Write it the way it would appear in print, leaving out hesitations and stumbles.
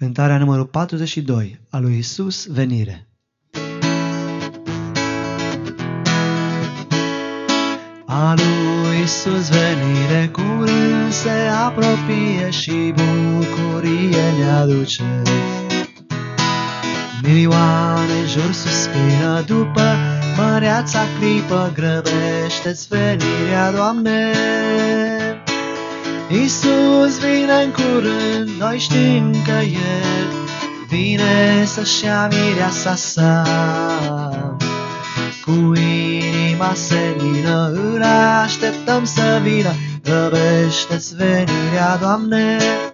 Cântarea numărul 42, a lui Iisus venire. A lui Iisus venire curând se apropie și bucurie ne aduce. Milioane în jur suspină după măreața clipă, grăbește-ți venirea, Doamne. Iisus vine în curând, noi știm că El vine să-și ia mireasa sa. Cu inima senină îl așteptăm să vină, grăbește-ți venirea, Doamne.